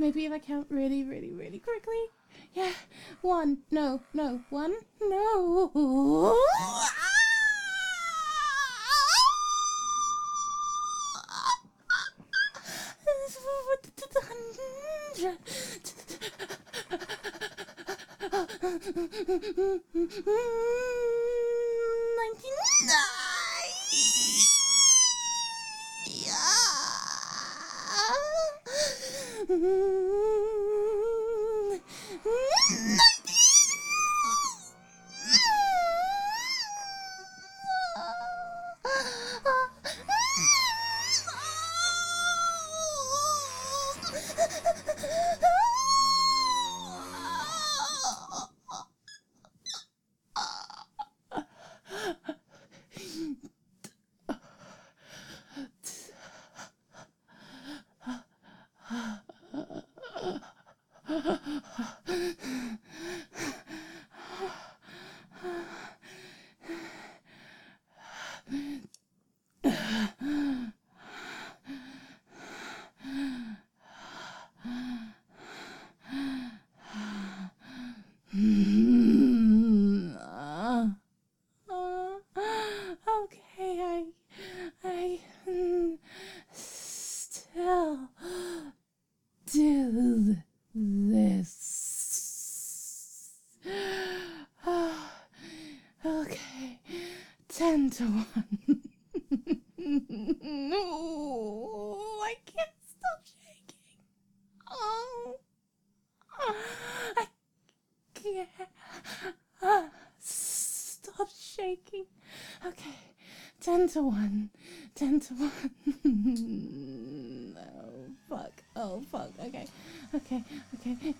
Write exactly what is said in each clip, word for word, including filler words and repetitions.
maybe if I count really, really, really quickly. Yeah, one, no, no, one, no. Okay, I, I mm, still do this. Okay, ten to one. No, I can't stop shaking. Oh, I can't stop shaking. Okay, ten to one. Ten to one. Oh, fuck. Oh, fuck. Okay, okay, okay.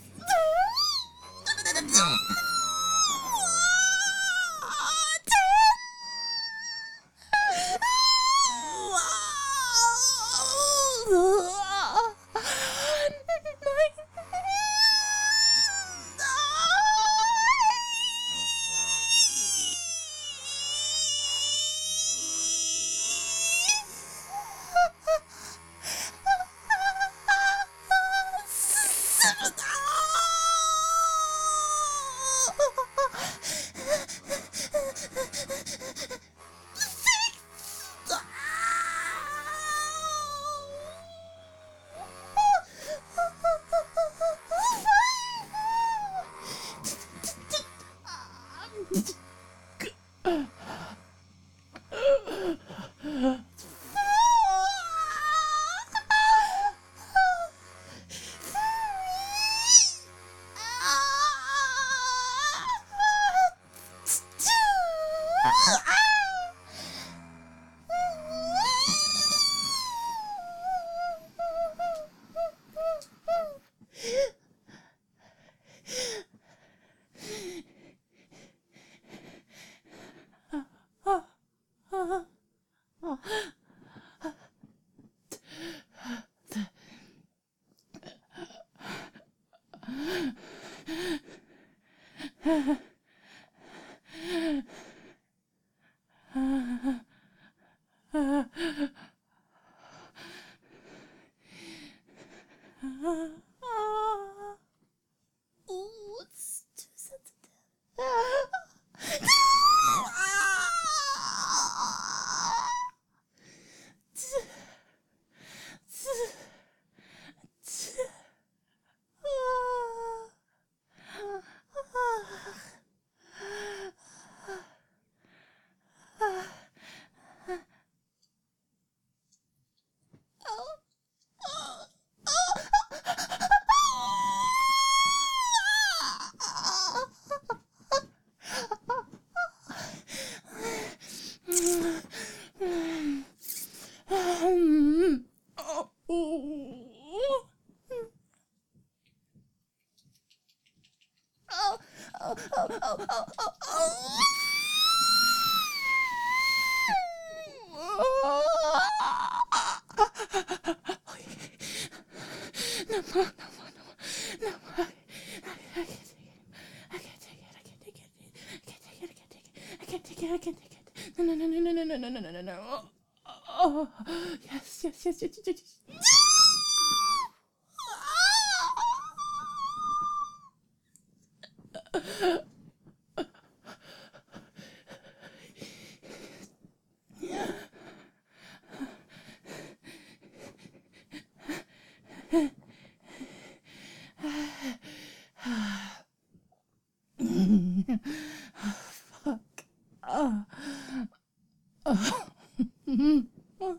Ooh, it's too sensitive. No more, no more, no more, no more. I, I, I can't take it. I can't take it. I can't take it. I can't take it. I can't take it. I can't take it. I can't take it. No, no, no, no, no, no, no, no, no, no, no. Oh, yes, yes, yes, yes, yes, yes. Fuck. Oh. Oh. Oh.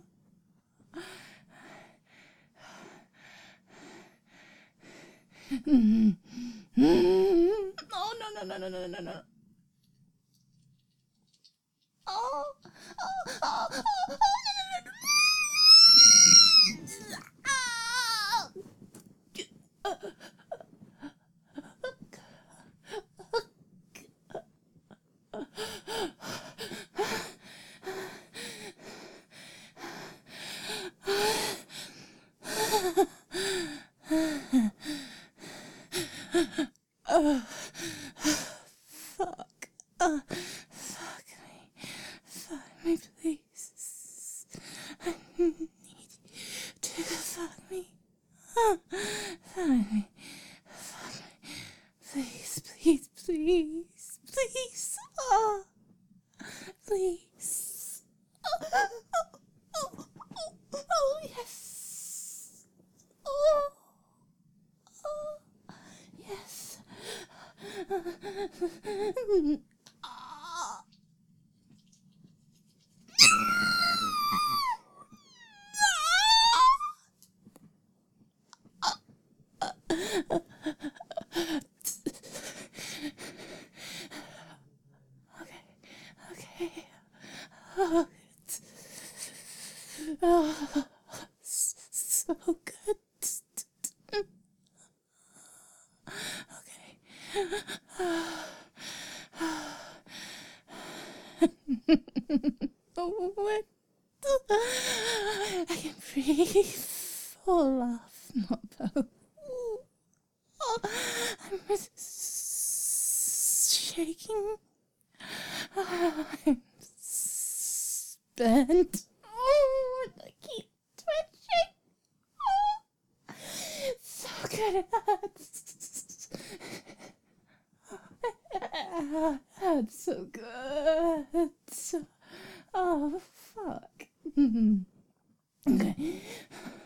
Mm. Mm. Oh, no, no, no, no, no, no, no. Oh, oh, oh, oh, oh, no, no, no, oh. Fuck. Uh, fuck me. Fuck me, please. I need you to fuck me. Uh, fuck me. Fuck me. Please, please, please, please. Oh, please. Oh, oh, oh, oh, oh, yes. Oh, oh, yes. Ah. Okay, okay. Oh, it's, oh, so good. Okay. Oh, what? I can breathe. Full off, Moppo. Oh, I'm shaking. Oh, I'm spent. Oh, I keep twitching. Oh, so good. That's so good. So, oh, fuck. Okay.